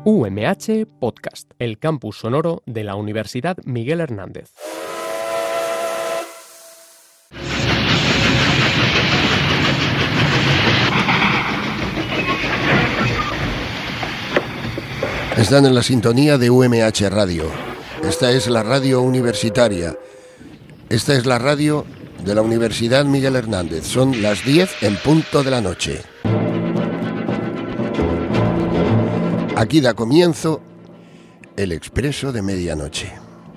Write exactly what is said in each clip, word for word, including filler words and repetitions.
U M H Podcast, el campus sonoro de la Universidad Miguel Hernández. Están en la sintonía de U M H Radio. Esta es la radio universitaria. Esta es la radio de la Universidad Miguel Hernández. Son las diez en punto de la noche. Aquí da comienzo el Expreso de Medianoche.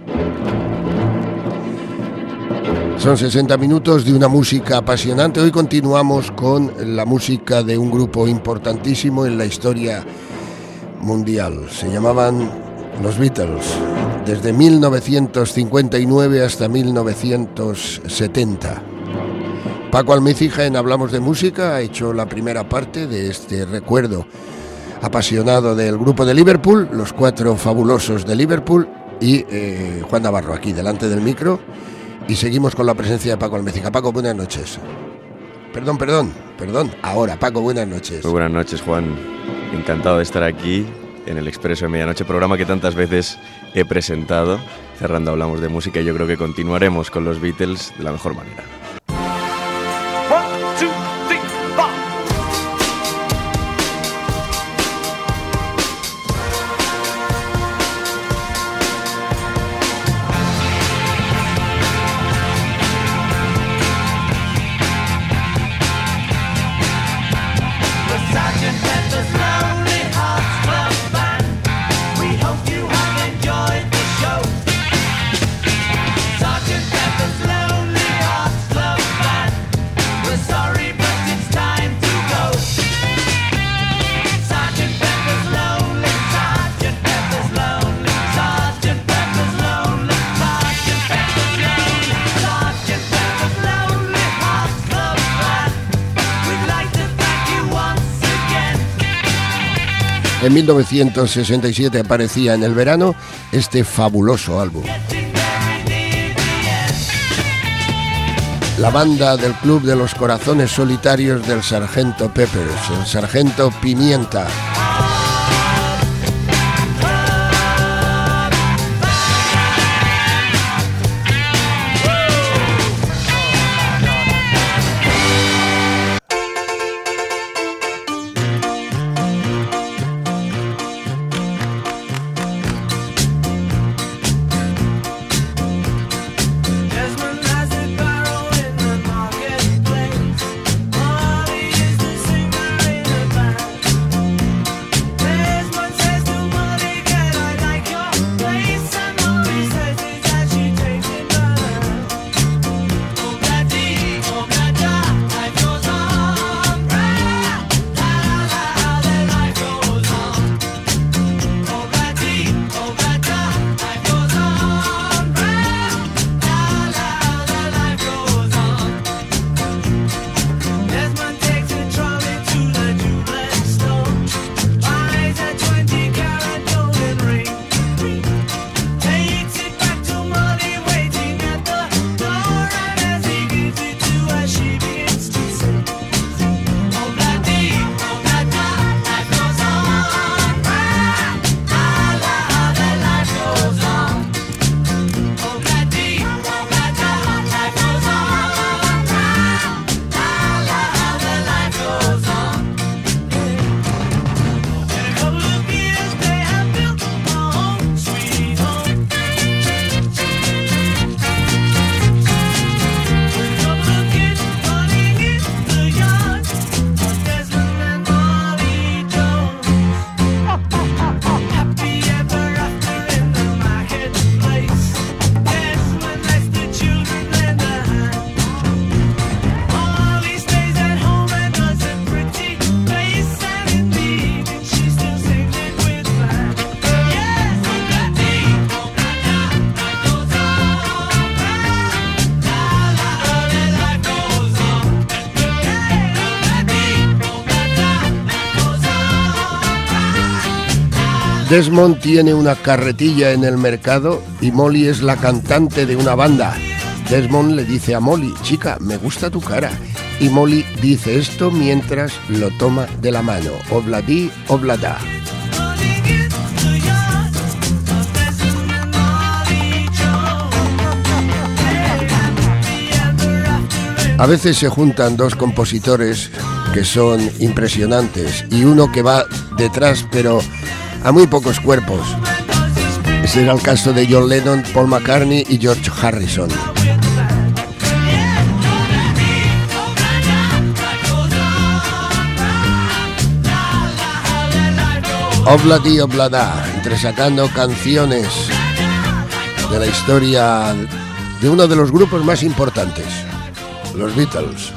Son sesenta minutos de una música apasionante. Hoy continuamos con la música de un grupo importantísimo en la historia mundial. Se llamaban los Beatles, desde mil novecientos cincuenta y nueve hasta mil novecientos setenta. Paco Almícija en Hablamos de Música ha hecho la primera parte de este recuerdo apasionado del grupo de Liverpool, los cuatro fabulosos de Liverpool, y eh, Juan Navarro aquí delante del micro, y seguimos con la presencia de Paco Almícija. Paco, buenas noches. Perdón, perdón, perdón, ahora, Paco, buenas noches. Muy buenas noches, Juan. Encantado de estar aquí en el Expreso de Medianoche, programa que tantas veces he presentado. Cerrando Hablamos de Música y yo creo que continuaremos con los Beatles de la mejor manera. En mil novecientos sesenta y siete aparecía en el verano este fabuloso álbum. La banda del Club de los Corazones Solitarios del Sargento Peppers, el Sargento Pimienta. Desmond tiene una carretilla en el mercado y Molly es la cantante de una banda. Desmond le dice a Molly: chica, me gusta tu cara. Y Molly dice esto mientras lo toma de la mano. Obladi, oblada. A veces se juntan dos compositores que son impresionantes y uno que va detrás pero a muy pocos cuerpos. Ese era el caso de John Lennon, Paul McCartney y George Harrison. Obladi Oblada, entresacando canciones de la historia de uno de los grupos más importantes, los Beatles.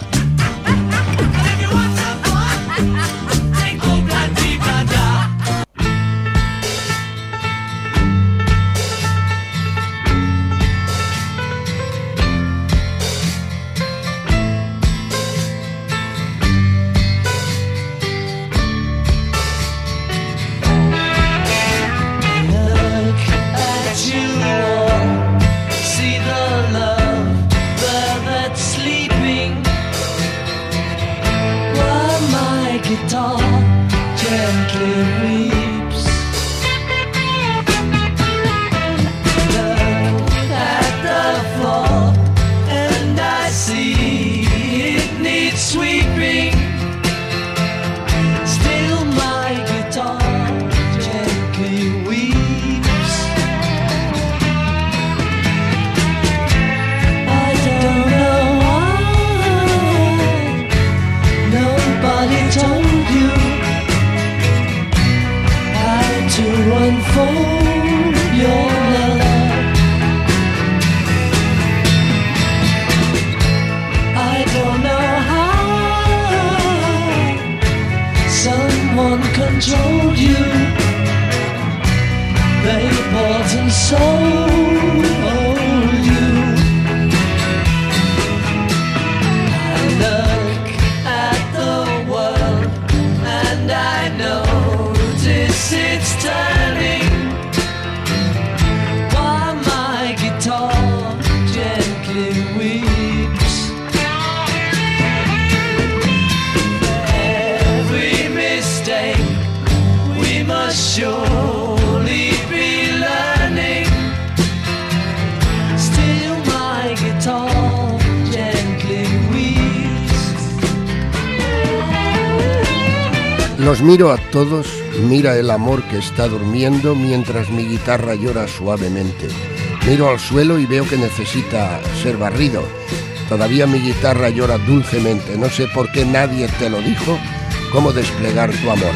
Los miro a todos, mira el amor que está durmiendo mientras mi guitarra llora suavemente. Miro al suelo y veo que necesita ser barrido. Todavía mi guitarra llora dulcemente. No sé por qué nadie te lo dijo, cómo desplegar tu amor.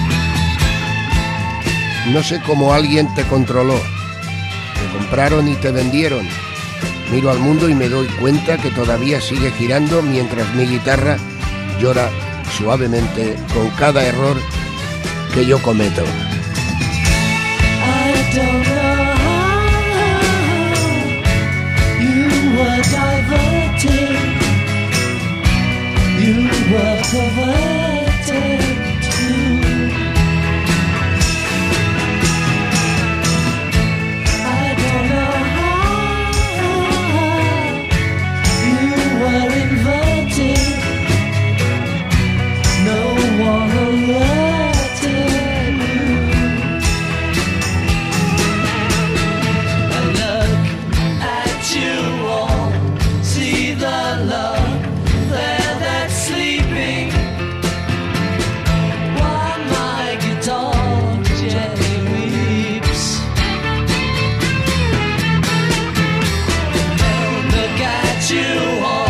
No sé cómo alguien te controló. Te compraron y te vendieron. Miro al mundo y me doy cuenta que todavía sigue girando mientras mi guitarra llora suavemente con cada error que yo cometo. I don't know how you were diverted, you were perverted too. I don't know how you were inverted. No one alerted you. I look at you all, see the love there that's sleeping, while my guitar gently weeps. Look at you all.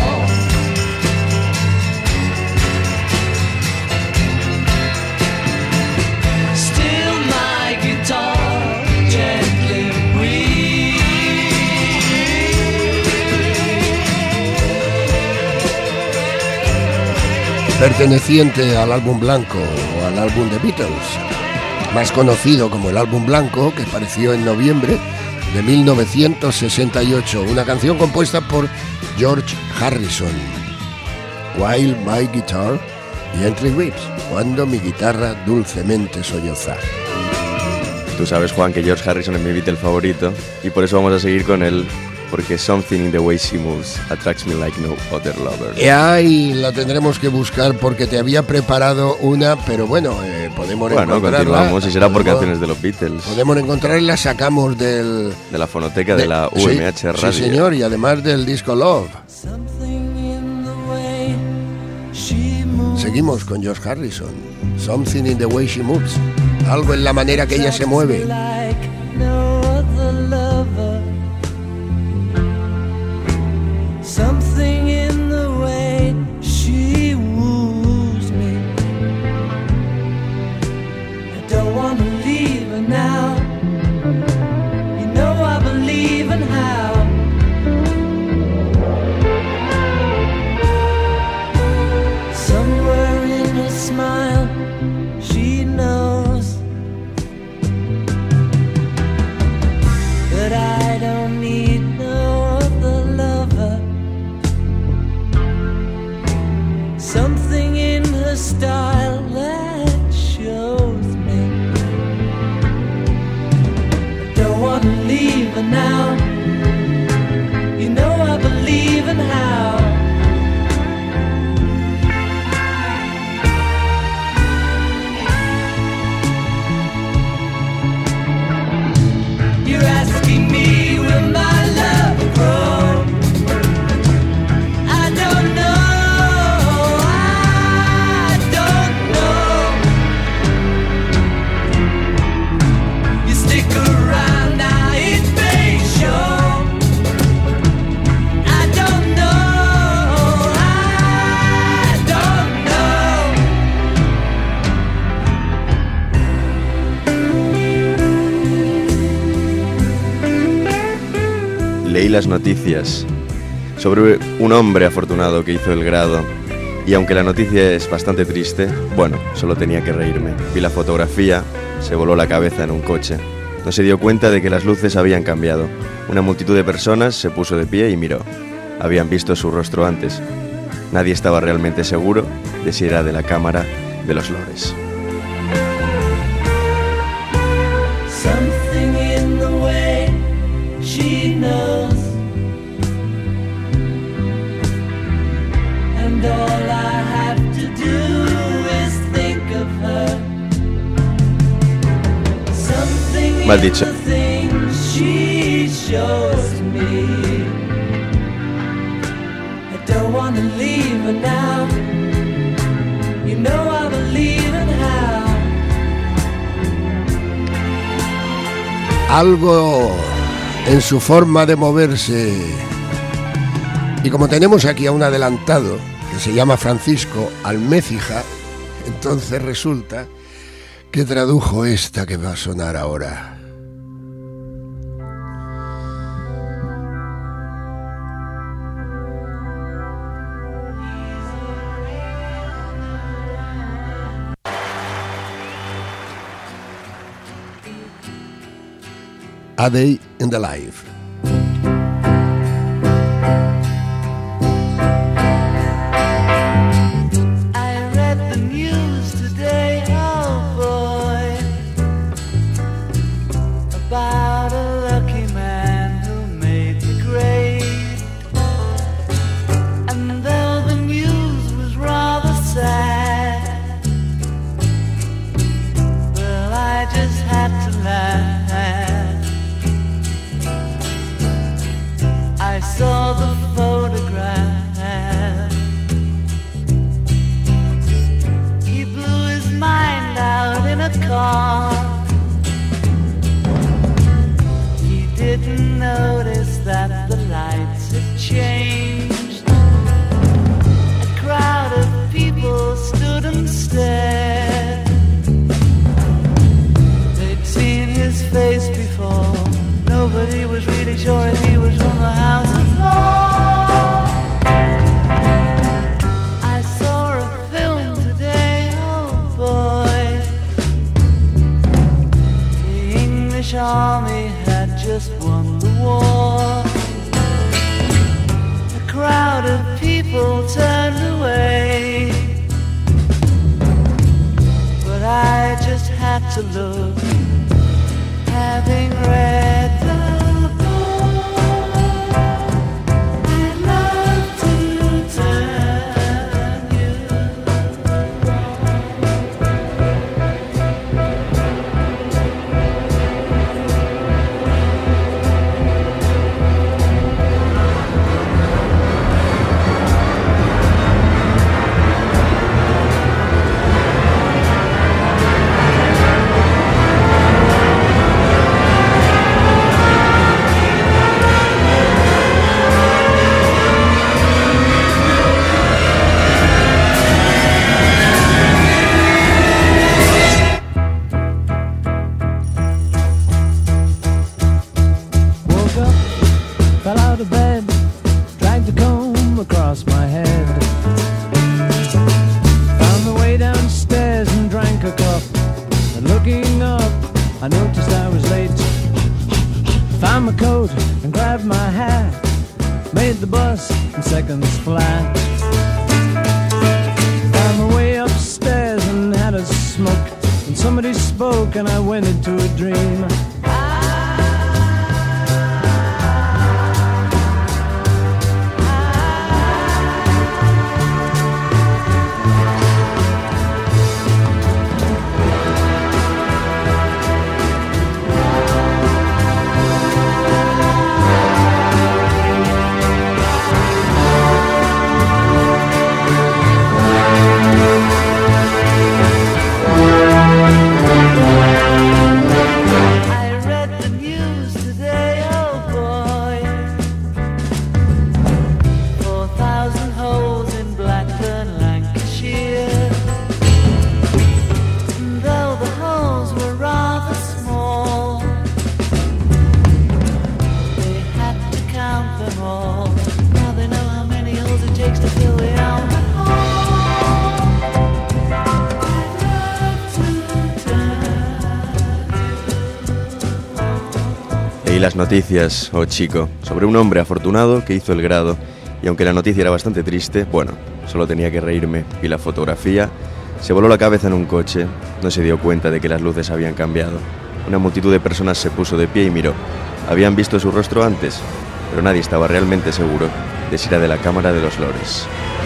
Perteneciente al álbum blanco o al álbum de Beatles, más conocido como el álbum blanco, que apareció en noviembre de mil novecientos sesenta y ocho, una canción compuesta por George Harrison. While my guitar gently weeps, cuando mi guitarra dulcemente solloza. Tú sabes, Juan, que George Harrison es mi Beatle favorito y por eso vamos a seguir con él, porque Something in the Way She Moves attracts me like no other lover. Y ahí la tendremos que buscar porque te había preparado una, pero bueno, eh, podemos bueno, encontrarla. Bueno, continuamos y será por podemos, canciones de los Beatles. Podemos encontrarla y la sacamos del... de la fonoteca de, de la U M H sí, Radio. Sí, señor, y además del disco Love. Something in the Seguimos con George Harrison. Something in the way she moves. Algo en la manera que ella se mueve. Something in the way she woos me. I don't wanna leave her now. You know I believe in how. Somewhere in her smile, she knows that I don't need no other lover. Something in her style that shows me I don't wanna leave her now. You know I believe in how. You're asking me, will my love grow? I don't know, I don't know. You stick around now, it may show. I don't know, I don't know. Leí las noticias sobre un hombre afortunado que hizo el grado y aunque la noticia es bastante triste, bueno, solo tenía que reírme. Vi la fotografía, se voló la cabeza en un coche. No se dio cuenta de que las luces habían cambiado. Una multitud de personas se puso de pie y miró. Habían visto su rostro antes. Nadie estaba realmente seguro de si era de la Cámara de los Lores. Something in the way she knows, and all I have to do is think of her. Something Mal in dicho. the things she shows me. I don't want to leave her now. You know I believe in how. Algo en su forma de moverse. Y como tenemos aquí a un adelantado que se llama Francisco Almécija, entonces resulta que tradujo esta que va a sonar ahora. A Day in the Life. I read the news today, oh boy, about a lucky man who made the grade. And though the news was rather sad, well, I just had to laugh. I saw the photograph. He blew his mind out in a car. He didn't notice that the lights had changed. A crowd of people stood and stared. They'd seen his face before. Nobody was really sure if he was from the House of Lords. I saw a film today, oh boy. The English army had just won the war. A crowd of people turned away, but I just had to look, having read the I noticed I was late. Found my coat and grabbed my hat. Made the bus in seconds flat. Found my way upstairs and had a smoke. And somebody spoke and I went into a dream. Las noticias, oh chico, sobre un hombre afortunado que hizo el grado, y aunque la noticia era bastante triste, bueno, solo tenía que reírme. Vi la fotografía, se voló la cabeza en un coche, no se dio cuenta de que las luces habían cambiado. Una multitud de personas se puso de pie y miró. Habían visto su rostro antes, pero nadie estaba realmente seguro de si era de la Cámara de los Lores.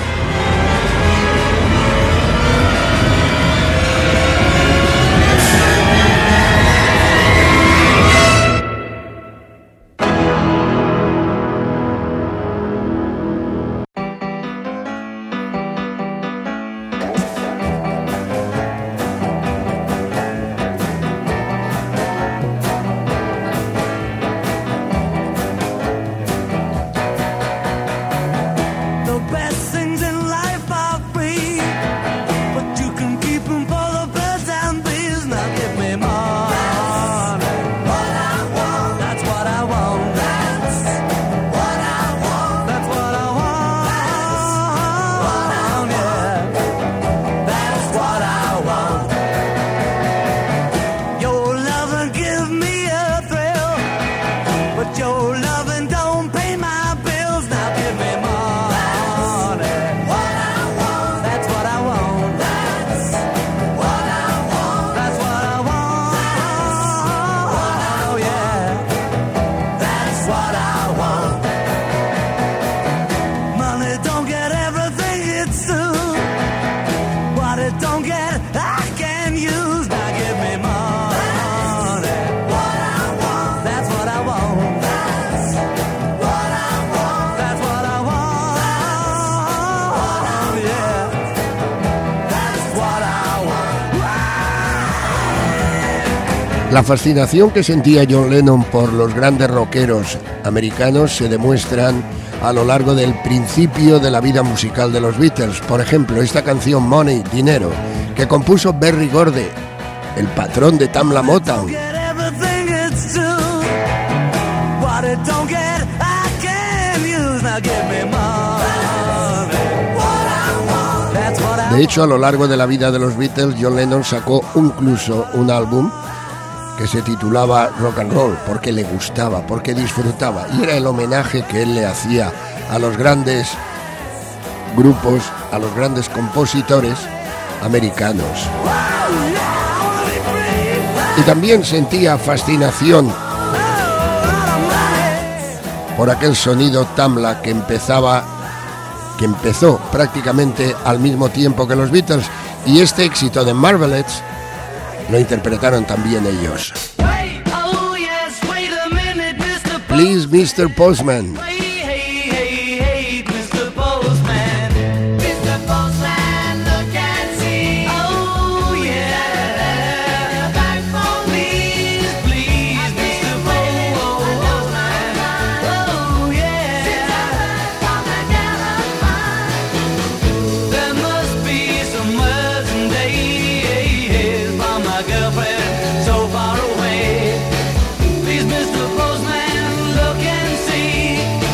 La fascinación que sentía John Lennon por los grandes rockeros americanos se demuestran a lo largo del principio de la vida musical de los Beatles. Por ejemplo, esta canción Money, Dinero, que compuso Berry Gordy, el patrón de Tamla Motown. De hecho, a lo largo de la vida de los Beatles, John Lennon sacó incluso un álbum que se titulaba Rock and Roll, porque le gustaba, porque disfrutaba, y era el homenaje que él le hacía a los grandes grupos, a los grandes compositores americanos. Y también sentía fascinación por aquel sonido Tamla que empezaba, que empezó prácticamente al mismo tiempo que los Beatles, y este éxito de Marvelettes lo interpretaron también ellos. Please, mister Postman. Please, mister Postman, look and see.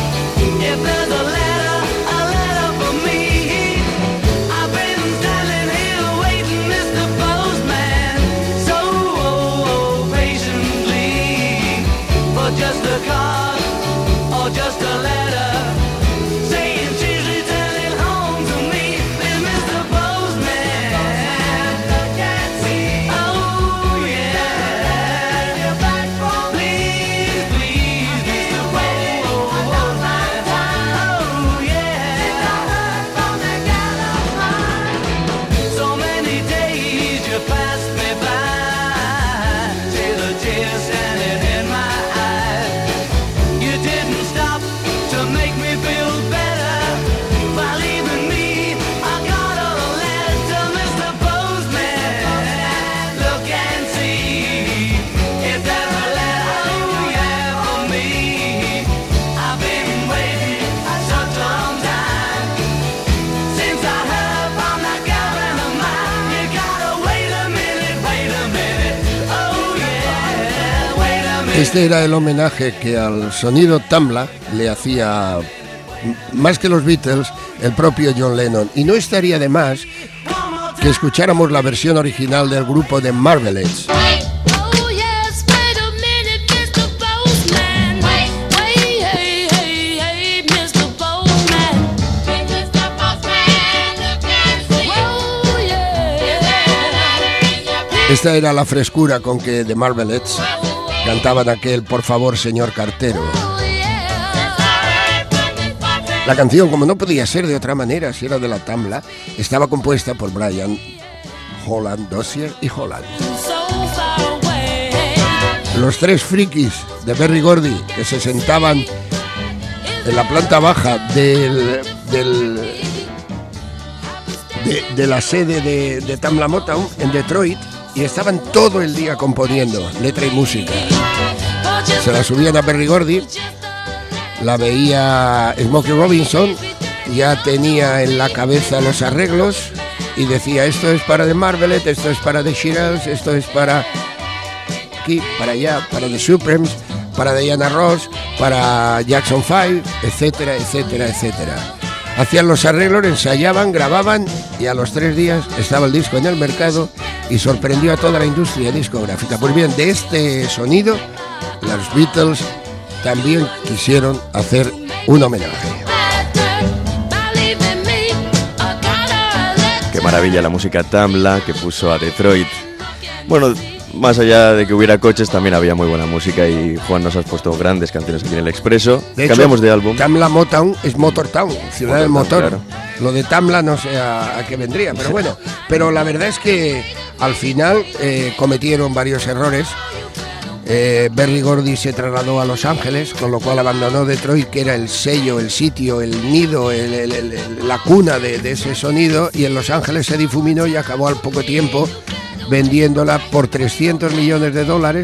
pass me by. See the tears standing in my eyes. You didn't stop to make me feel better by leaving me. I got a letter to Mister Postman. Look and see if there's a letter you have for me. I've been waiting such a long time since I heard from that girlfriend of mine. You gotta wait a minute, wait a minute. Oh yeah, wait a minute. Este era el homenaje que al sonido Tamla le hacía, más que los Beatles, el propio John Lennon. Y no estaría de más que escucháramos la versión original del grupo de Marvelettes. Oh yes, wait a minute, Mister Postman. Wait, wait, hey, hey, hey, Mister Postman. Mister Postman, look and see. Oh yeah. Esta era la frescura con que The Marvelettes cantaban aquel "Por favor, señor cartero". Oh yeah. La canción, como no podía ser de otra manera, si era de la Tamla, estaba compuesta por Brian, Holland, Dozier y Holland. So far away. Los tres frikis de Berry Gordy que se sentaban en la planta baja del, del de, de la sede de, de Tamla Motown en Detroit, y estaban todo el día componiendo letra y música. Se la subían a Berry Gordy, la veía Smokey Robinson, ya tenía en la cabeza los arreglos y decía: esto es para The Marvelettes, esto es para The Shirelles, esto es para aquí, para allá, para The Supremes, para Diana Ross, para Jackson five, etcétera, etcétera, etcétera. Hacían los arreglos, ensayaban, grababan, y a los tres días estaba el disco en el mercado y sorprendió a toda la industria discográfica. Pues bien, de este sonido los Beatles también quisieron hacer un homenaje. Qué maravilla la música Tamla que puso a Detroit. Bueno, más allá de que hubiera coches, también había muy buena música, y Juan, nos has puesto grandes canciones aquí en El Expreso. De Cambiamos hecho, de álbum. Tamla Motown es Motortown, ciudad del Motortown, motor. claro. Lo de Tamla no sé a, a qué vendría, pero bueno. Pero la verdad es que al final eh, cometieron varios errores. Eh, Berry Gordy se trasladó a Los Ángeles, con lo cual abandonó Detroit, que era el sello, el sitio, el nido, el, el, el, el, la cuna de, de ese sonido, y en Los Ángeles se difuminó y acabó al poco tiempo vendiéndola por trescientos millones de dólares,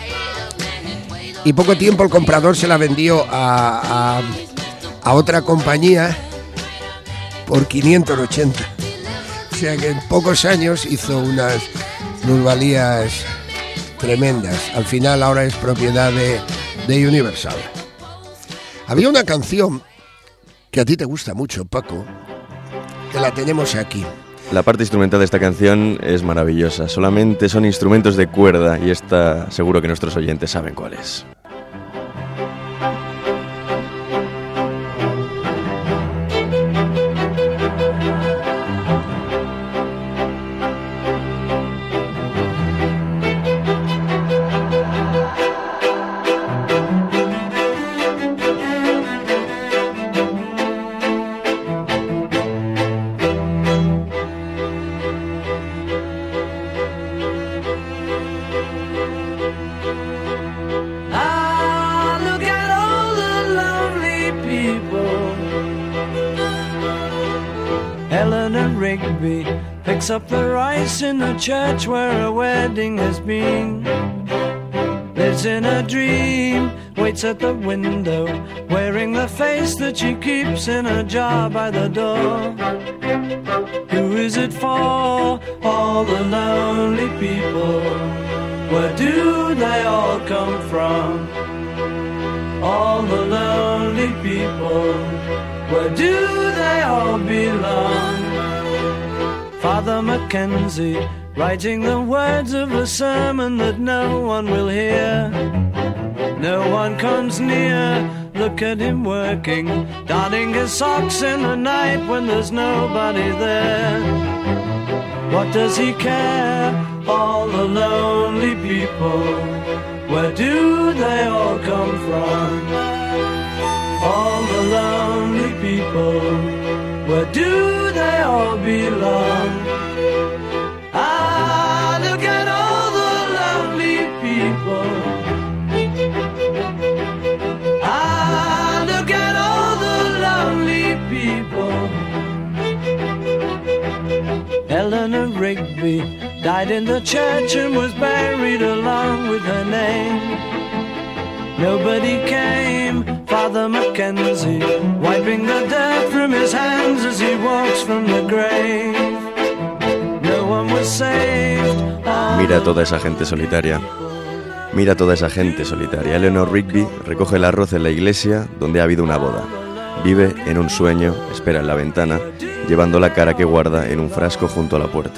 y poco tiempo el comprador se la vendió a, a, a otra compañía por quinientos ochenta. O sea que en pocos años hizo unas plusvalías tremendas. Al final ahora es propiedad de, de Universal. Había una canción que a ti te gusta mucho, Paco, que la tenemos aquí. La parte instrumental de esta canción es maravillosa. Solamente son instrumentos de cuerda, y esta seguro que nuestros oyentes saben cuál es. Picks up the rice in the church where a wedding has been. Lives in a dream, waits at the window, wearing the face that she keeps in a jar by the door. Who is it for? All the lonely people. Where do they all come from? All the lonely people. Where do they all belong? Father Mackenzie, writing the words of a sermon that no one will hear. No one comes near, look at him working, darning his socks in the night when there's nobody there. What does he care? All the lonely people, where do they all come from? All the lonely people, where do they all belong? I Rigby died in the church and was buried along with her name. Nobody came, Father Mackenzie, wiping the dirt from his hands as he walks from the grave. No one was saved. Mira toda esa gente solitaria. Mira toda esa gente solitaria. Eleanor Rigby recoge el arroz en la iglesia donde ha habido una boda. Vive en un sueño, espera en la ventana, llevando la cara que guarda en un frasco junto a la puerta.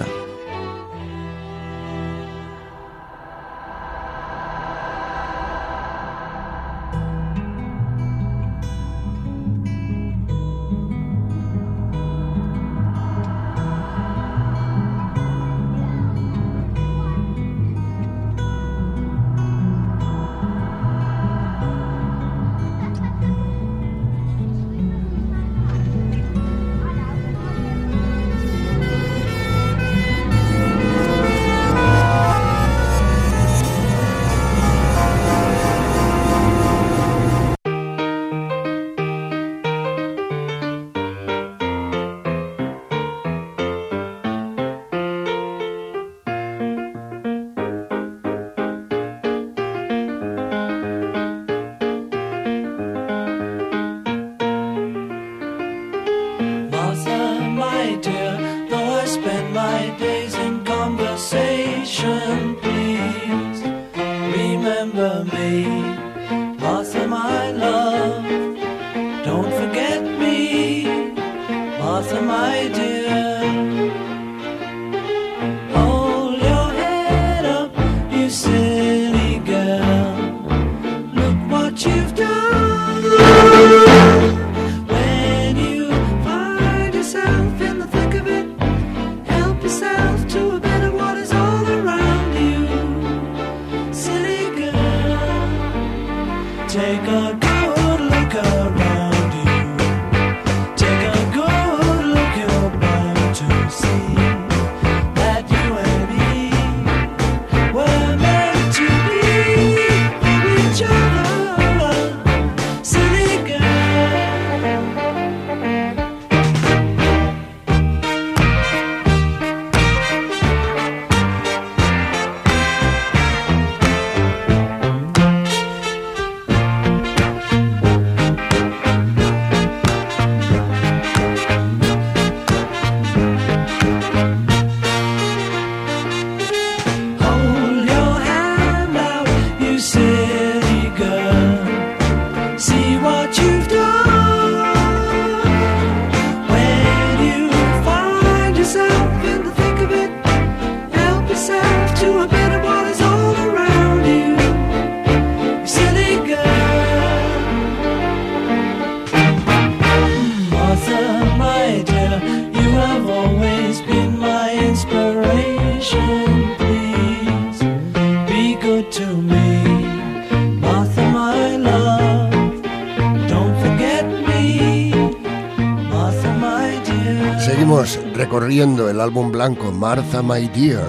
Recorriendo el álbum blanco Martha My Dear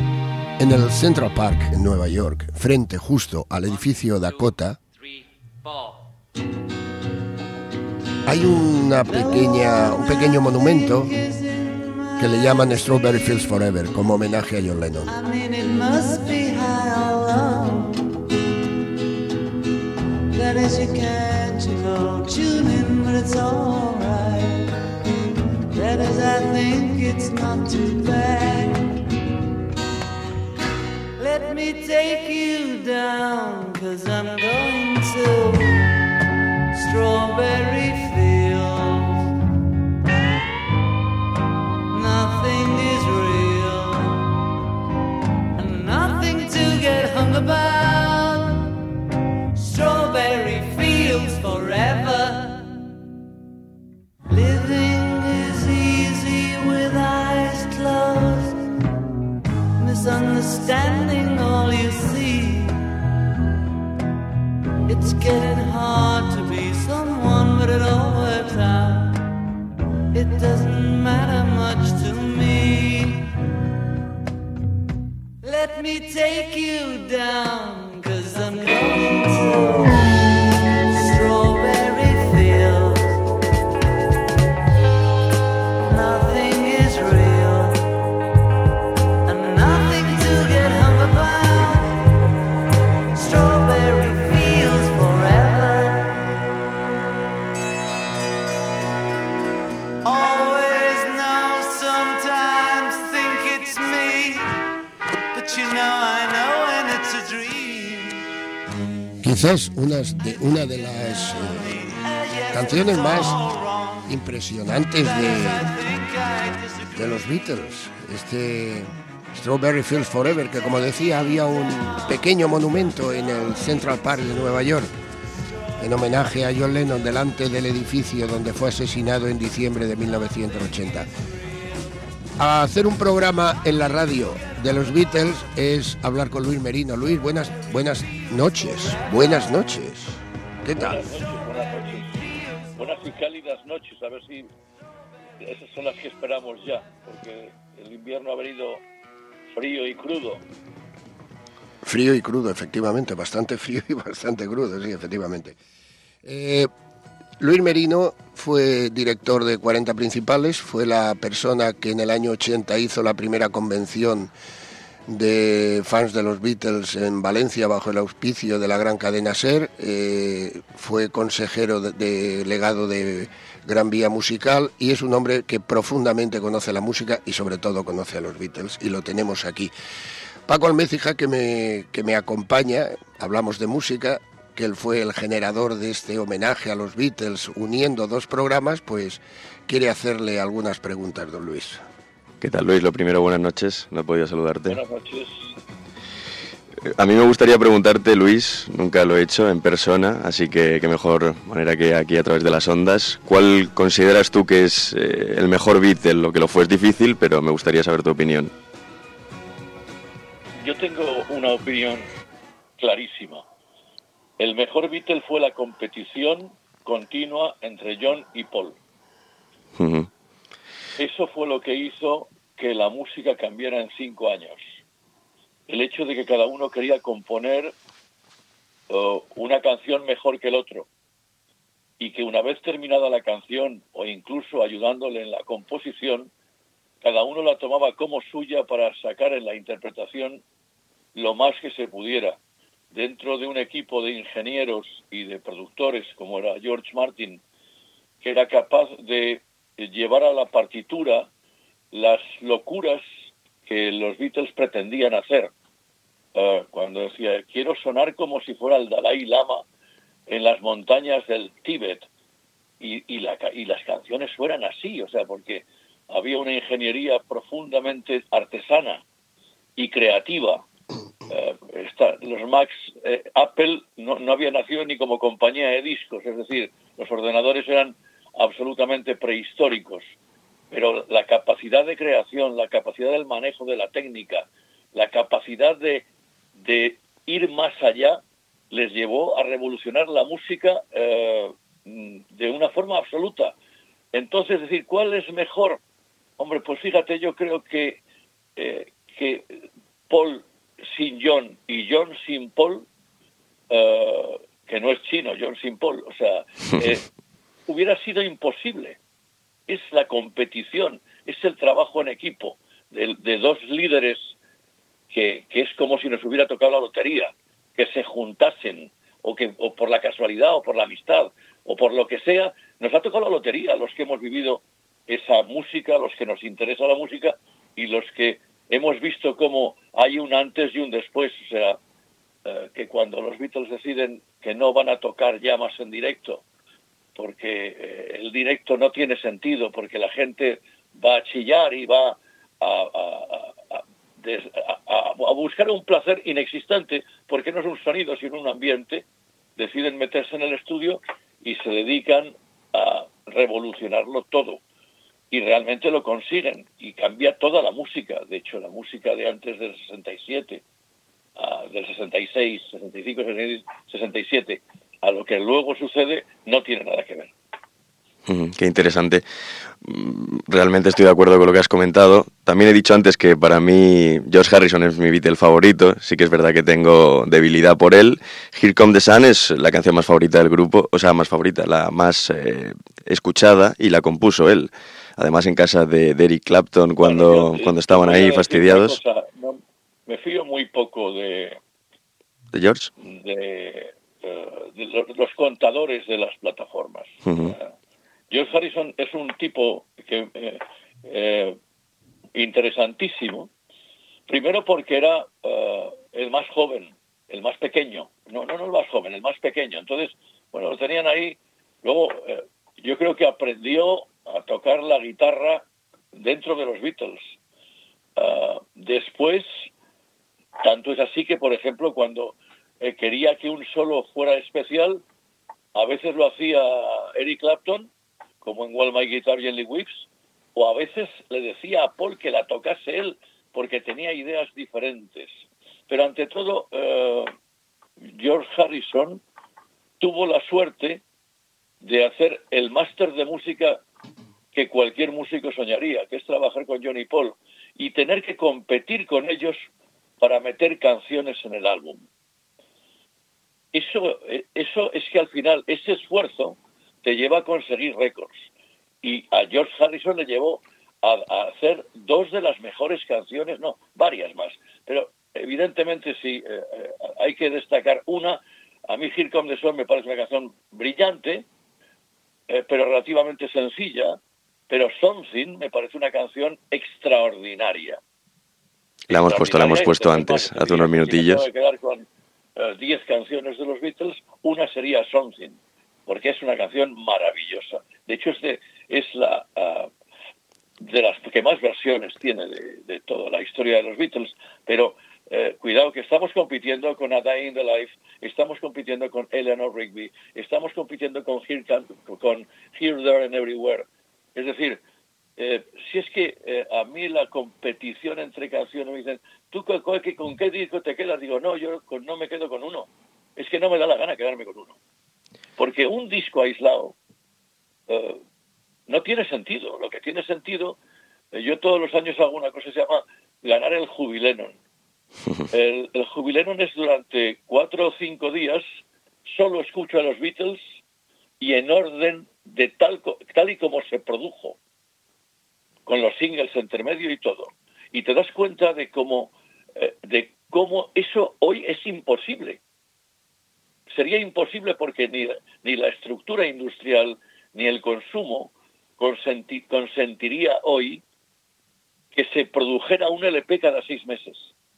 en el Central Park en Nueva York, frente justo al edificio Dakota, hay una pequeña, un pequeño monumento que le llaman Strawberry Fields Forever, como homenaje a John Lennon. That is, I think it's not too bad. Let me take you down, 'cause I'm going to Strawberry Fields. Nothing is real, and nothing to get hung about. Strawberry Fields forever. Living misunderstanding all you see. It's getting hard to be someone, but it all works out. It doesn't matter much to me. Let me take you down, 'cause I'm going to Strawberry Fields. Nothing is real, but you know I know when it's a dream. Quizás unas de, una de las eh, canciones más impresionantes de, de los Beatles, este Strawberry Fields Forever, que como decía había un pequeño monumento en el Central Park de Nueva York en homenaje a John Lennon delante del edificio donde fue asesinado en diciembre de mil novecientos ochenta. A hacer un programa en la radio de los Beatles es hablar con Luis Merino. Luis, buenas buenas noches, buenas noches. ¿Qué tal? Buenas noches, buenas noches. Buenas y cálidas noches, a ver si esas son las que esperamos ya, porque el invierno ha venido frío y crudo. Frío y crudo, efectivamente, bastante frío y bastante crudo, sí, efectivamente. Eh, Luis Merino fue director de cuarenta Principales, fue la persona que en el año ochenta hizo la primera convención de fans de los Beatles en Valencia bajo el auspicio de la gran cadena SER, eh, fue consejero de, de delegado de Gran Vía Musical y es un hombre que profundamente conoce la música y sobre todo conoce a los Beatles y lo tenemos aquí. Paco Almécija, que me, que me acompaña, hablamos de música, que él fue el generador de este homenaje a los Beatles uniendo dos programas, pues quiere hacerle algunas preguntas, don Luis. ¿Qué tal, Luis? Lo primero, buenas noches, no he podido saludarte. Buenas noches. A mí me gustaría preguntarte, Luis, nunca lo he hecho en persona, así que qué mejor manera que aquí a través de las ondas. ¿Cuál consideras tú que es eh, el mejor Beatle? Lo que lo fue es difícil, pero me gustaría saber tu opinión. Yo tengo una opinión clarísima. El mejor Beatle fue la competición continua entre John y Paul. Uh-huh. Eso fue lo que hizo que la música cambiara en cinco años. El hecho de que cada uno quería componer uh, una canción mejor que el otro. Y que una vez terminada la canción, o incluso ayudándole en la composición, cada uno la tomaba como suya para sacar en la interpretación lo más que se pudiera. Dentro de un equipo de ingenieros y de productores, como era George Martin, que era capaz de llevar a la partitura las locuras que los Beatles pretendían hacer. Uh, cuando decía, quiero sonar como si fuera el Dalai Lama en las montañas del Tíbet, y, y, la, y las canciones fueran así, o sea, porque había una ingeniería profundamente artesana y creativa. Uh, esta, los Macs, eh, Apple no, no había nacido ni como compañía de discos, es decir, los ordenadores eran absolutamente prehistóricos, pero la capacidad de creación, la capacidad del manejo de la técnica, la capacidad de, de ir más allá, les llevó a revolucionar la música eh, de una forma absoluta. Entonces, decir, ¿cuál es mejor? Hombre, pues fíjate, yo creo que, eh, que Paul sin John y John sin Paul, eh, que no es chino, John sin Paul, o sea, eh, hubiera sido imposible. Es la competición, es el trabajo en equipo de, de dos líderes que, que es como si nos hubiera tocado la lotería, que se juntasen, o que o por la casualidad, o por la amistad, o por lo que sea, nos ha tocado la lotería, los que hemos vivido esa música, los que nos interesa la música, y los que hemos visto cómo hay un antes y un después, o sea, eh, que cuando los Beatles deciden que no van a tocar ya más en directo, porque eh, el directo no tiene sentido, porque la gente va a chillar y va a, a, a, a, a buscar un placer inexistente, porque no es un sonido sino un ambiente, deciden meterse en el estudio y se dedican a revolucionarlo todo. Y realmente lo consiguen y cambia toda la música. De hecho, la música de antes del sesenta y siete, uh, del sesenta y seis, sesenta y cinco, sesenta y siete, a lo que luego sucede, no tiene nada que ver. Mm, qué interesante. Realmente estoy de acuerdo con lo que has comentado. También he dicho antes que para mí George Harrison es mi Beatle favorito. Sí que es verdad que tengo debilidad por él. Here Come the Sun es la canción más favorita del grupo, o sea, más favorita, la más eh, escuchada, y la compuso él. Además, en casa de, de Eric Clapton, cuando, bueno, yo, cuando estaban ahí fastidiados. Cosa, no, me fío muy poco de... ¿De George? De, uh, de los, los contadores de las plataformas. Uh-huh. Uh, George Harrison es un tipo que eh, eh, interesantísimo, Primero porque era uh, el más joven, el más pequeño. No, no, no el más joven, el más pequeño. Entonces, bueno, lo tenían ahí. Luego, uh, yo creo que aprendió a tocar la guitarra dentro de los Beatles. Uh, después, tanto es así que, por ejemplo, cuando eh, quería que un solo fuera especial, a veces lo hacía Eric Clapton, como en Wall My Guitar Gently Weeps, o a veces le decía a Paul que la tocase él, porque tenía ideas diferentes. Pero ante todo, uh, George Harrison tuvo la suerte de hacer el máster de música que cualquier músico soñaría, que es trabajar con John y Paul, y tener que competir con ellos para meter canciones en el álbum. Eso, eso es que al final, ese esfuerzo te lleva a conseguir récords. Y a George Harrison le llevó a, a hacer dos de las mejores canciones, no, varias más. Pero evidentemente sí, eh, eh, hay que destacar una. A mí Here Comes the Sun me parece una canción brillante, eh, pero relativamente sencilla. Pero Something me parece una canción extraordinaria. La hemos puesto, la hemos puesto antes, hace unos minutillos. Si me tengo que quedar con diez uh, canciones de los Beatles, una sería Something, porque es una canción maravillosa. De hecho, es, de, es la uh, de las que más versiones tiene de, de toda la historia de los Beatles, pero eh, cuidado que estamos compitiendo con A Day in the Life, estamos compitiendo con Eleanor Rigby, estamos compitiendo con Here, con Here, There and Everywhere. Es decir, eh, si es que eh, a mí la competición entre canciones me dicen, ¿tú con, con, con qué disco te quedas? Digo, no, yo con, no me quedo con uno. Es que no me da la gana quedarme con uno. Porque un disco aislado eh, no tiene sentido. Lo que tiene sentido, eh, yo todos los años hago una cosa que se llama ganar el Jubilenon. El, el Jubilenon es durante cuatro o cinco días, solo escucho a los Beatles y en orden de tal, tal y como se produjo, con los singles entre medio y todo. Y te das cuenta de cómo, eh, de cómo eso hoy es imposible. Sería imposible porque ni, ni la estructura industrial ni el consumo consenti, consentiría hoy que se produjera un L P cada seis meses.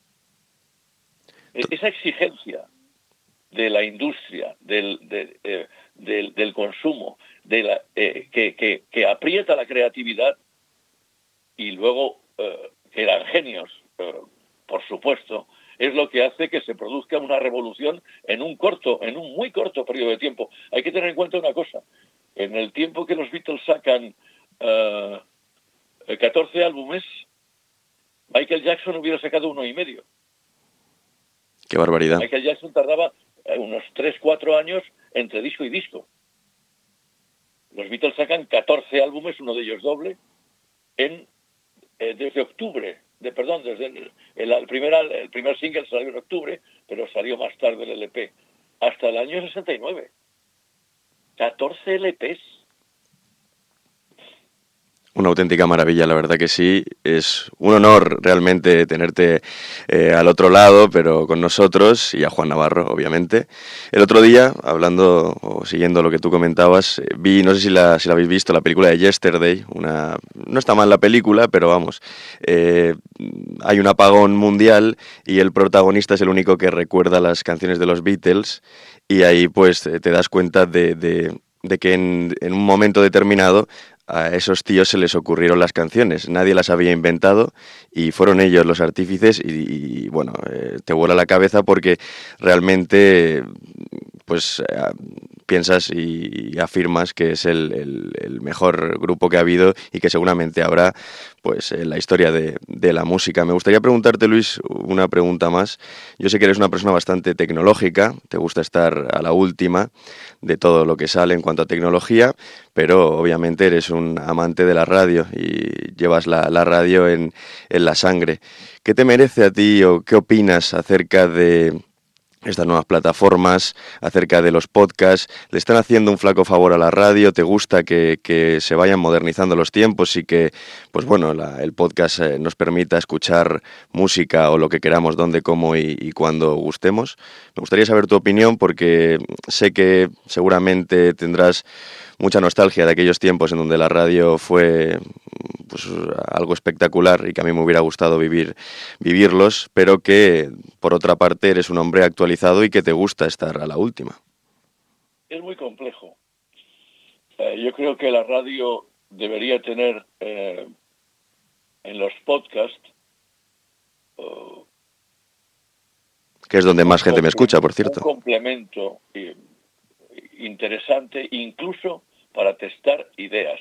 Esa exigencia de la industria, del, de, eh, del, del consumo, de la, eh, que, que, que aprieta la creatividad y luego eh, que eran genios, eh, por supuesto, es lo que hace que se produzca una revolución en un corto, en un muy corto periodo de tiempo. Hay que tener en cuenta una cosa. En el tiempo que los Beatles sacan uh, catorce álbumes, Michael Jackson hubiera sacado uno y medio. ¡Qué barbaridad! Michael Jackson tardaba unos tres, cuatro años entre disco y disco. Los Beatles sacan catorce álbumes, uno de ellos doble, en eh, desde octubre. De, perdón, desde el, el, el, primer, el primer single salió en octubre, pero salió más tarde el L P. Hasta el año sesenta y nueve. catorce L Ps. Una auténtica maravilla, la verdad que sí. Es un honor realmente tenerte eh, al otro lado, pero con nosotros, y a Juan Navarro, obviamente. El otro día, hablando o siguiendo lo que tú comentabas, eh, vi, no sé si la, si la habéis visto, la película de Yesterday. Una, no está mal la película, pero vamos, eh, hay un apagón mundial y el protagonista es el único que recuerda las canciones de los Beatles, y ahí pues te das cuenta de, de, de que en, en un momento determinado a esos tíos se les ocurrieron las canciones, nadie las había inventado y fueron ellos los artífices y, y bueno, eh, te vuela la cabeza porque realmente pues eh, piensas y, y afirmas que es el, el, el mejor grupo que ha habido y que seguramente habrá pues en la historia de, de la música. Me gustaría preguntarte, Luis, una pregunta más. Yo sé que eres una persona bastante tecnológica, te gusta estar a la última de todo lo que sale en cuanto a tecnología, pero obviamente eres un amante de la radio y llevas la, la radio en, en la sangre. ¿Qué te merece a ti o qué opinas acerca de estas nuevas plataformas, acerca de los podcasts? ¿Le están haciendo un flaco favor a la radio? ¿Te gusta que, que se vayan modernizando los tiempos y que, pues bueno, la, el podcast eh, nos permita escuchar música o lo que queramos, donde, cómo y, y cuando gustemos? Me gustaría saber tu opinión porque sé que seguramente tendrás mucha nostalgia de aquellos tiempos en donde la radio fue pues algo espectacular y que a mí me hubiera gustado vivir vivirlos, pero que por otra parte eres un hombre actualizado y que te gusta estar a la última. Es muy complejo. Eh, yo creo que la radio debería tener eh, en los podcasts, uh, que es donde más gente me escucha, por cierto. Un complemento eh, interesante, incluso para testar ideas.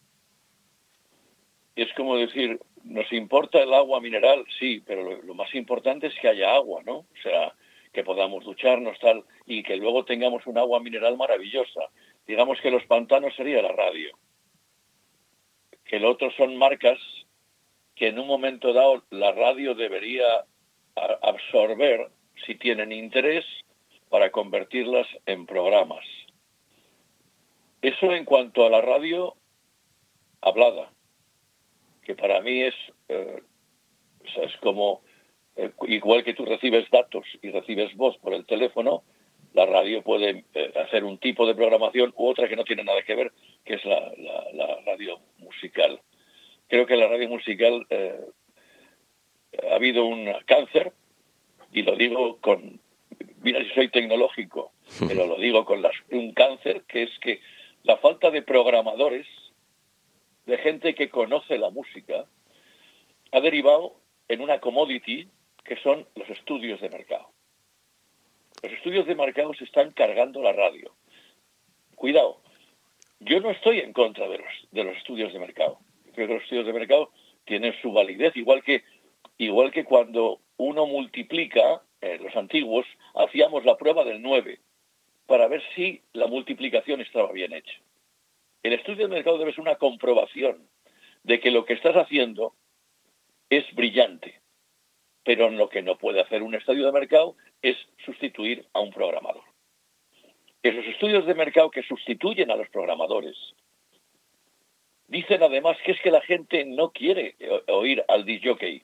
Es como decir, nos importa el agua mineral, sí, pero lo, lo más importante es que haya agua, ¿no? O sea, que podamos ducharnos tal y que luego tengamos un agua mineral maravillosa. Digamos que los pantanos sería la radio. Que lo otro son marcas que en un momento dado la radio debería a- absorber si tienen interés para convertirlas en programas. Eso en cuanto a la radio hablada, que para mí es, eh, o sea, es como, eh, igual que tú recibes datos y recibes voz por el teléfono, la radio puede eh, hacer un tipo de programación u otra que no tiene nada que ver, que es la, la, la radio musical. Creo que la radio musical eh, ha habido un cáncer, y lo digo con, mira si soy tecnológico, pero lo digo con las, un cáncer, que es que la falta de programadores, de gente que conoce la música, ha derivado en una commodity que son los estudios de mercado. Los estudios de mercado se están cargando la radio. Cuidado, yo no estoy en contra de los, de los estudios de mercado. Creo que los estudios de mercado tienen su validez, igual que, igual que cuando uno multiplica, eh, los antiguos, hacíamos la prueba del nueve para ver si la multiplicación estaba bien hecha. El estudio de mercado debe ser una comprobación de que lo que estás haciendo es brillante, pero lo que no puede hacer un estudio de mercado es sustituir a un programador. Esos estudios de mercado que sustituyen a los programadores dicen además que es que la gente no quiere oír al disc jockey.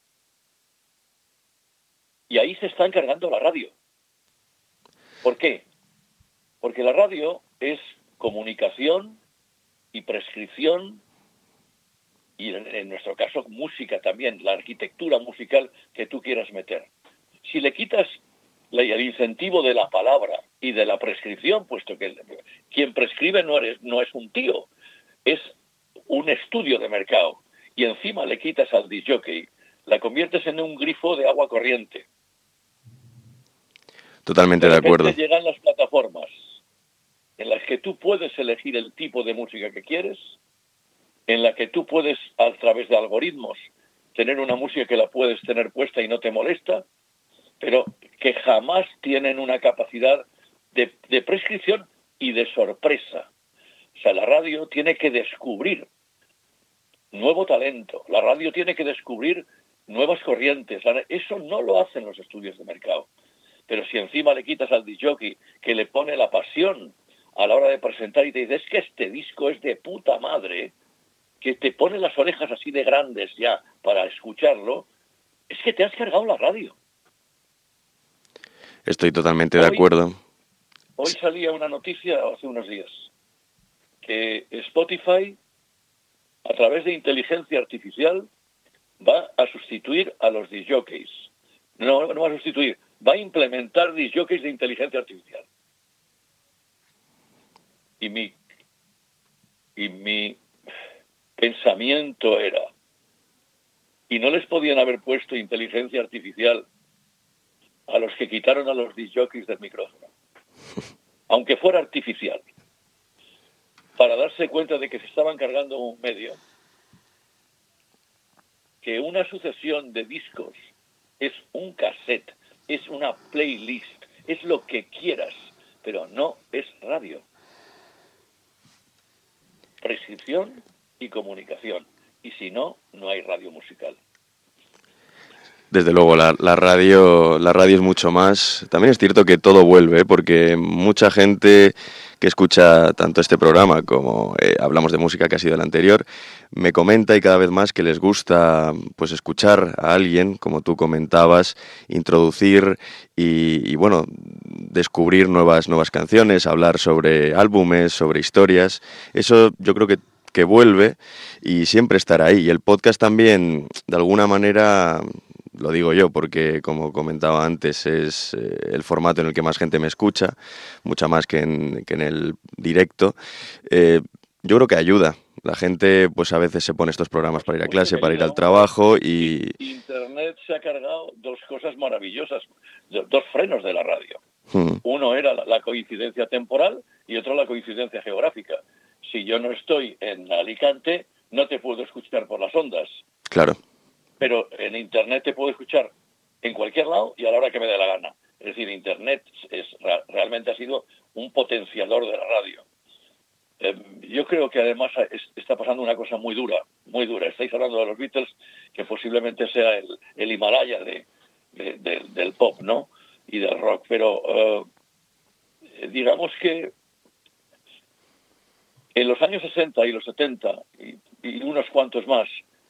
Y ahí se está encargando la radio. ¿Por qué? Porque la radio es comunicación y prescripción, y en, en nuestro caso música también, la arquitectura musical que tú quieras meter. Si le quitas la, el incentivo de la palabra y de la prescripción, puesto que quien prescribe no, eres, no es un tío, es un estudio de mercado, y encima le quitas al disc jockey, la conviertes en un grifo de agua corriente. Totalmente de, de acuerdo. Llegan las plataformas en las que tú puedes elegir el tipo de música que quieres, en la que tú puedes, a través de algoritmos, tener una música que la puedes tener puesta y no te molesta, pero que jamás tienen una capacidad de, de prescripción y de sorpresa. O sea, la radio tiene que descubrir nuevo talento, la radio tiene que descubrir nuevas corrientes. Eso no lo hacen los estudios de mercado. Pero si encima le quitas al disc jockey que le pone la pasión a la hora de presentar y te dice, es que este disco es de puta madre, que te pone las orejas así de grandes ya para escucharlo, es que te has cargado la radio. Estoy totalmente hoy, de acuerdo. Hoy salía una noticia hace unos días, que Spotify, a través de inteligencia artificial, va a sustituir a los disc jockeys. No, no va a sustituir, va a implementar disc jockeys de inteligencia artificial. Y mi, y mi pensamiento era, y no les podían haber puesto inteligencia artificial a los que quitaron a los disc jockeys del micrófono, aunque fuera artificial, para darse cuenta de que se estaban cargando un medio, que una sucesión de discos es un cassette, es una playlist, es lo que quieras, pero no es radio. Prescripción y comunicación. Y si no, no hay radio musical. Desde luego, la, la radio la radio es mucho más. También es cierto que todo vuelve, ¿eh? Porque mucha gente que escucha tanto este programa como eh, hablamos de música, que ha sido el anterior, me comenta y cada vez más que les gusta pues escuchar a alguien, como tú comentabas, introducir y, y bueno, descubrir nuevas nuevas canciones, hablar sobre álbumes, sobre historias. Eso yo creo que que vuelve y siempre estará ahí. Y el podcast también, de alguna manera, lo digo yo porque, como comentaba antes, es eh, el formato en el que más gente me escucha, mucha más que en, que en el directo. Eh, yo creo que ayuda. La gente pues a veces se pone estos programas para ir a clase, para ir al trabajo y... Internet se ha cargado dos cosas maravillosas, dos frenos de la radio. Hmm. Uno era la coincidencia temporal y otro la coincidencia geográfica. Si yo no estoy en Alicante, no te puedo escuchar por las ondas. Claro. Pero en Internet te puedo escuchar en cualquier lado y a la hora que me dé la gana. Es decir, Internet es, realmente ha sido un potenciador de la radio. Eh, yo creo que además es, está pasando una cosa muy dura, muy dura. Estáis hablando de los Beatles, que posiblemente sea el, el Himalaya de, de, de, del pop, ¿no? Y del rock. Pero eh, digamos que en los años sesenta y los setenta, y, y unos cuantos más,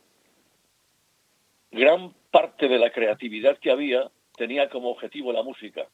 gran parte de la creatividad que había tenía como objetivo la música.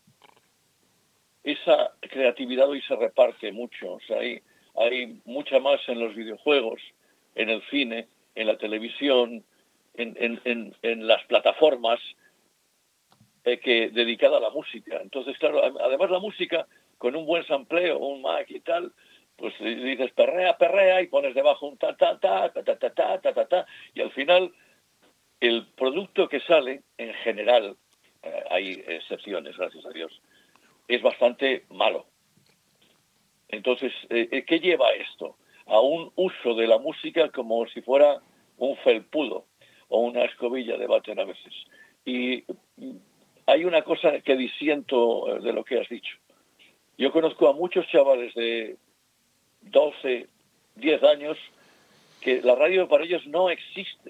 Esa creatividad hoy se reparte mucho. O sea, hay, hay mucha más en los videojuegos, en el cine, en la televisión, en, en, en, en las plataformas, eh, que dedicada a la música. Entonces, claro, además la música, con un buen sampleo, un Mac y tal, pues dices perrea, perrea, y pones debajo un ta, ta, ta, ta, ta, ta, ta, ta, ta, ta, y al final el producto que sale, en general, eh, hay excepciones, gracias a Dios, es bastante malo. Entonces, eh, ¿qué lleva esto? A un uso de la música como si fuera un felpudo o una escobilla de váter a veces. Y hay una cosa que disiento de lo que has dicho. Yo conozco a muchos chavales de doce, diez años que la radio para ellos no existe.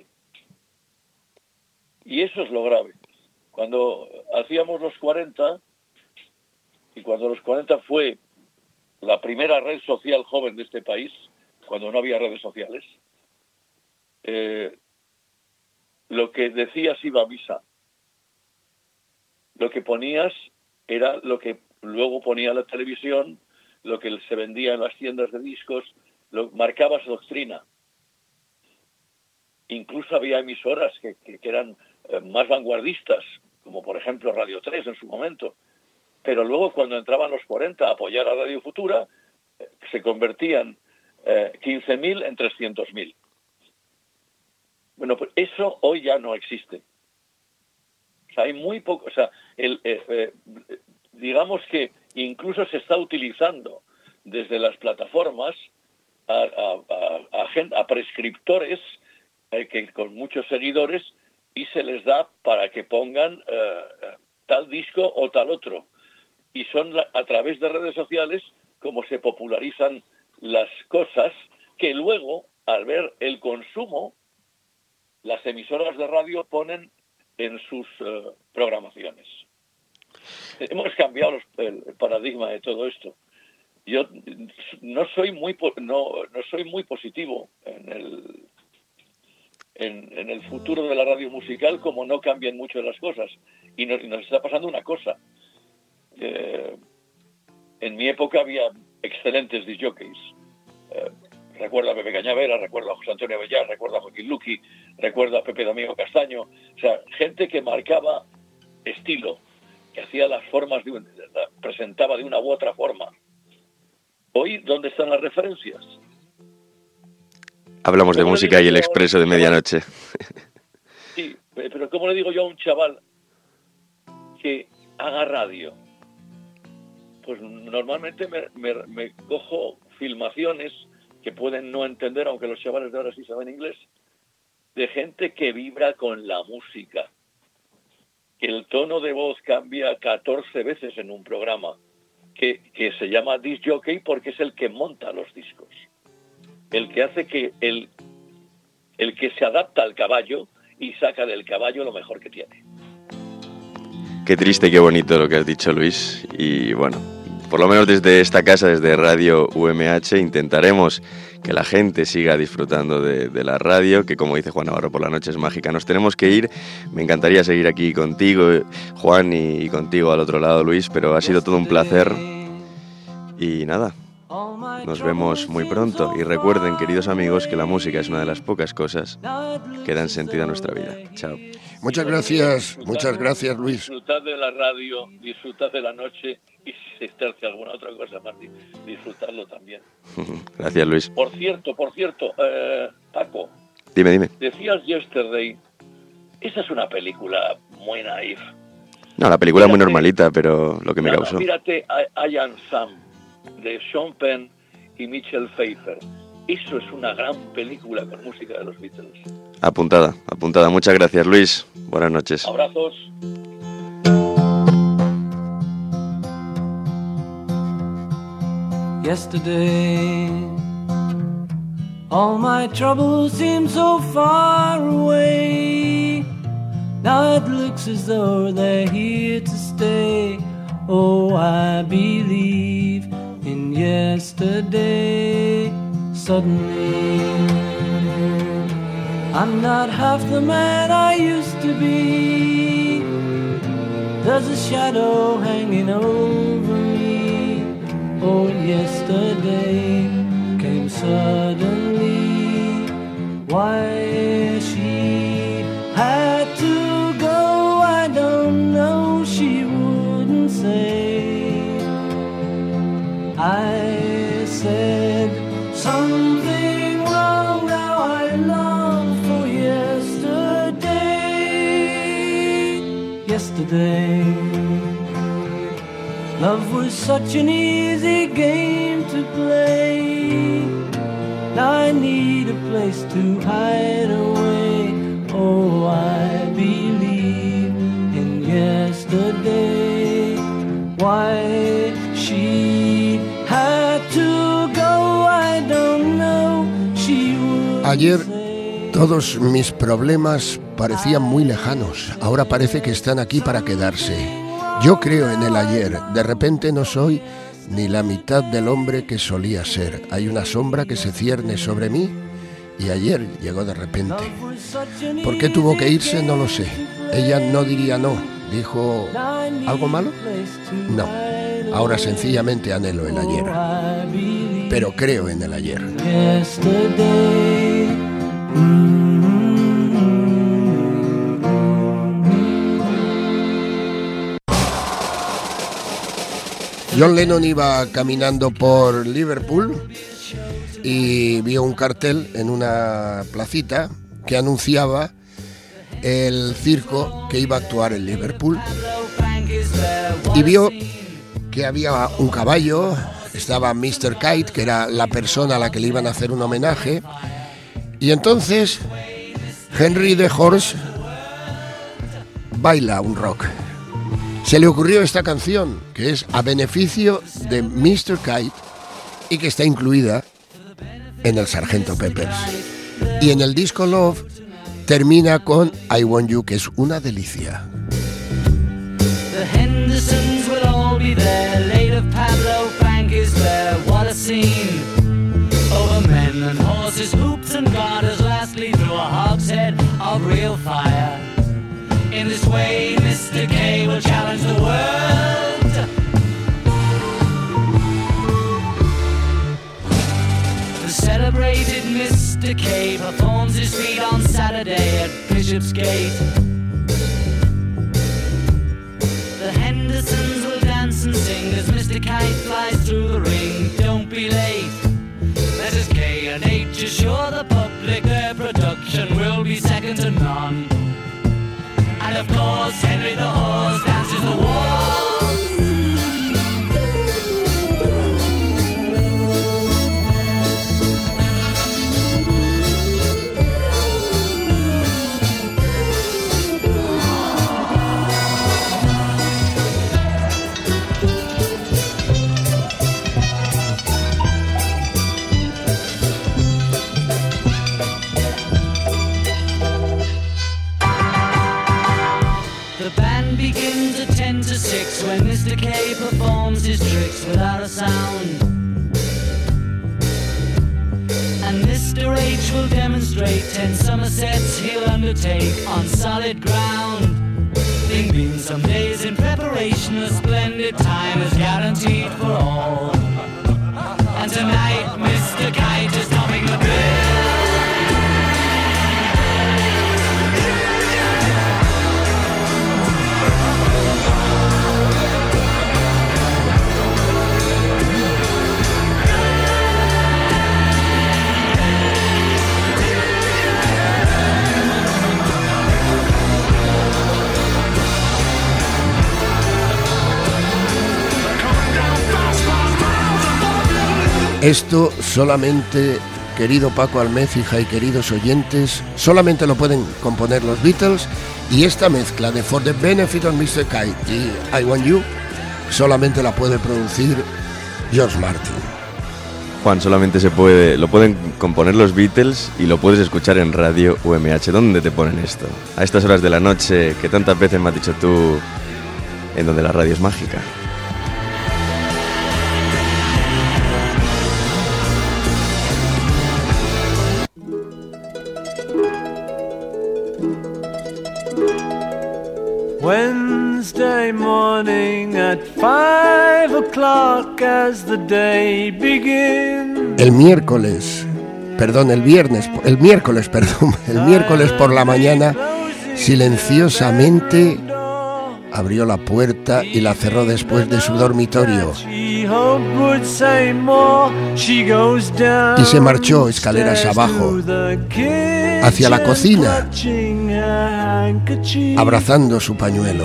Y eso es lo grave. Cuando hacíamos los cuarenta, y cuando los cuarenta fue la primera red social joven de este país, cuando no había redes sociales, eh, lo que decías iba a misa. Lo que ponías era lo que luego ponía la televisión, lo que se vendía en las tiendas de discos, lo marcabas doctrina. Incluso había emisoras que, que, que eran eh, más vanguardistas, como por ejemplo Radio tres en su momento. Pero luego, cuando entraban los cuarenta a apoyar a Radio Futura, eh, se convertían eh, quince mil en trescientos mil. Bueno, pues eso hoy ya no existe. O sea, hay muy poco, o sea, el, eh, eh, digamos que incluso se está utilizando desde las plataformas a, a, a, a, gente, a prescriptores eh, que con muchos seguidores, y se les da para que pongan eh, tal disco o tal otro. Y son a través de redes sociales como se popularizan las cosas, que luego, al ver el consumo, las emisoras de radio ponen en sus uh, programaciones. Hemos cambiado los, el, el paradigma de todo esto. Yo no soy muy no no soy muy positivo en el en, en el futuro de la radio musical, como no cambian mucho las cosas. Y nos, nos está pasando una cosa. Eh, en mi época había excelentes disc jockeys. Eh, recuerdo a Pepe Cañavera, recuerdo a José Antonio Bellar, recuerdo a Joaquín Luqui, recuerdo a Pepe Domingo Castaño. O sea, gente que marcaba estilo, que hacía las formas, de un, la presentaba de una u otra forma. Hoy, ¿dónde están las referencias? Hablamos de música y el expreso de medianoche. Sí, pero ¿cómo le digo yo a un chaval que haga radio? Pues normalmente me, me, me cojo filmaciones que pueden no entender, aunque los chavales de ahora sí saben inglés, de gente que vibra con la música. Que el tono de voz cambia catorce veces en un programa, que, que se llama disc jockey porque es el que monta los discos. El que hace que el, el que se adapta al caballo y saca del caballo lo mejor que tiene. Qué triste y qué bonito lo que has dicho, Luis. Y bueno, por lo menos desde esta casa, desde Radio U M H, intentaremos que la gente siga disfrutando de, de la radio, que como dice Juan Navarro por la noche es mágica. Nos tenemos que ir. Me encantaría seguir aquí contigo, Juan, y, y contigo al otro lado, Luis, pero ha sido todo un placer. Y nada, Nos vemos muy pronto y recuerden, queridos amigos, que la música es una de las pocas cosas que dan sentido a nuestra vida. Chao. Muchas gracias, muchas gracias, Luis. Disfrutad de la radio, disfrutad de la noche y si se tercia alguna otra cosa más, disfrutadlo también. Gracias, Luis. Por cierto, por cierto, eh, Paco. Dime, dime. Decías Yesterday, esa es una película muy naif. No, la película es muy Mírate, normalita, pero lo que me nada, causó. Mírate I, I Am Sam, de Sean Penn y Michelle Pfeiffer. Eso es una gran película con música de los Beatles. Apuntada, apuntada. Muchas gracias, Luis. Buenas noches. Abrazos. Yesterday, all my troubles seem so far away. Now it looks as though they're here to stay. Oh, I believe in yesterday. Suddenly, I'm not half the man I used to be. There's a shadow hanging over me. Oh, yesterday came suddenly. Why she had to go, I don't know, she wouldn't say. I said something wrong, now I long for yesterday. Yesterday, love was such an easy game to play. Now I need a place to hide away. Oh, I believe in yesterday. Why she had to go, I don't know. She would Ayer say. todos mis problemas parecían muy lejanos. Ahora parece que están aquí para quedarse. Yo creo en el ayer. De repente no soy ni la mitad del hombre que solía ser. Hay una sombra que se cierne sobre mí y ayer llegó de repente. ¿Por qué tuvo que irse? No lo sé. Ella no diría no. ¿Dijo algo malo? No. Ahora sencillamente anhelo el ayer. Pero creo en el ayer. Yesterday, John Lennon iba caminando por Liverpool y vio un cartel en una placita que anunciaba el circo que iba a actuar en Liverpool. Y vio que había un caballo, estaba mister Kite, que era la persona a la que le iban a hacer un homenaje. Y entonces Henry the Horse baila un rock. Se le ocurrió esta canción, que es a beneficio de mister Kite y que está incluida en el Sargento Peppers. Y en el disco Love termina con I Want You, que es una delicia. The Hendersons will all be there. Late of Pablo Frank is there. What a scene. Over men and horses, hoops and garters. Lastly through a hogshead of real fire. In this way, Mister K will challenge the world. The celebrated Mister K performs his feat on Saturday at Bishopsgate. The Hendersons will dance and sing as Mister Kite flies through the ring. Don't be late. Letters K and H assure the public their production will be second to none. And of course, Henry the Horse dances the waltz. Begins at ten to six when Mister K performs his tricks without a sound. And Mister H will demonstrate ten Somersets he'll undertake on solid ground. Thing being some days in preparation, a splendid time is guaranteed for all. And to Esto solamente, querido Paco Almécija y queridos oyentes, solamente lo pueden componer los Beatles, y esta mezcla de For the Benefit of mister Kite y I Want You solamente la puede producir George Martin. Juan, solamente se puede, lo pueden componer los Beatles y lo puedes escuchar en Radio U M H. ¿Dónde te ponen esto? A estas horas de la noche que tantas veces me has dicho tú, en donde la radio es mágica. Wednesday morning at five o'clock as the day begins. El miércoles, perdón, el viernes, el miércoles, perdón, el miércoles por la mañana, silenciosamente abrió la puerta y la cerró después de su dormitorio. Y se marchó escaleras abajo, hacia la cocina, abrazando su pañuelo.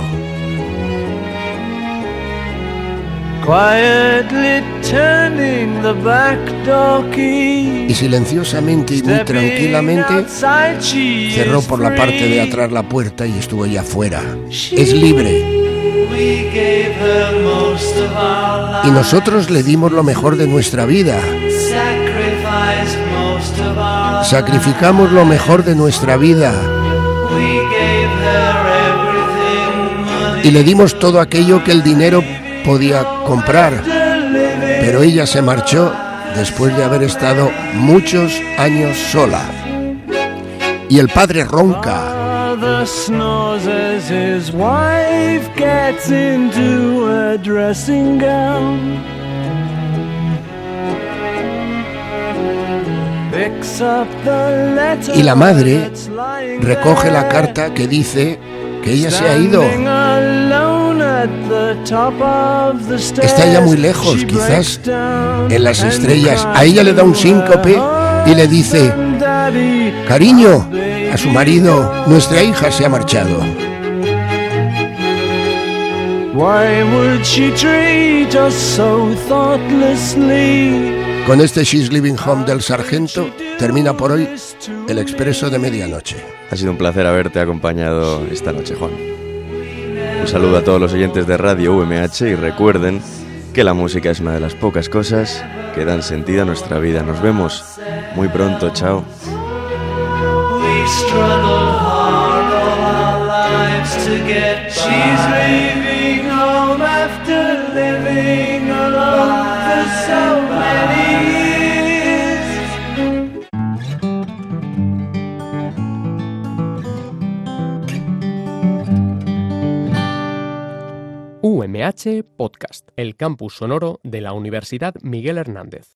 Y silenciosamente y muy tranquilamente cerró por la parte de atrás la puerta y estuvo ya afuera. Es libre. Y nosotros le dimos lo mejor de nuestra vida. Sacrificamos lo mejor de nuestra vida. Y le dimos todo aquello que el dinero podía comprar. Pero ella se marchó después de haber estado muchos años sola. Y el padre ronca. Y la madre recoge la carta que dice que ella se ha ido. Está ya muy lejos, quizás en las estrellas. A ella le da un síncope y le dice: cariño, a su marido, nuestra hija se ha marchado. Con este She's Living Home del Sargento termina por hoy el Expreso de Medianoche. Ha sido un placer haberte acompañado esta noche, Juan. Un saludo a todos los oyentes de Radio U M H y recuerden que la música es una de las pocas cosas que dan sentido a nuestra vida. Nos vemos muy pronto, chao. We struggled hard all our lives to get by. She's leaving home after living alone for so many U M H Podcast, el campus sonoro de la Universidad Miguel Hernández.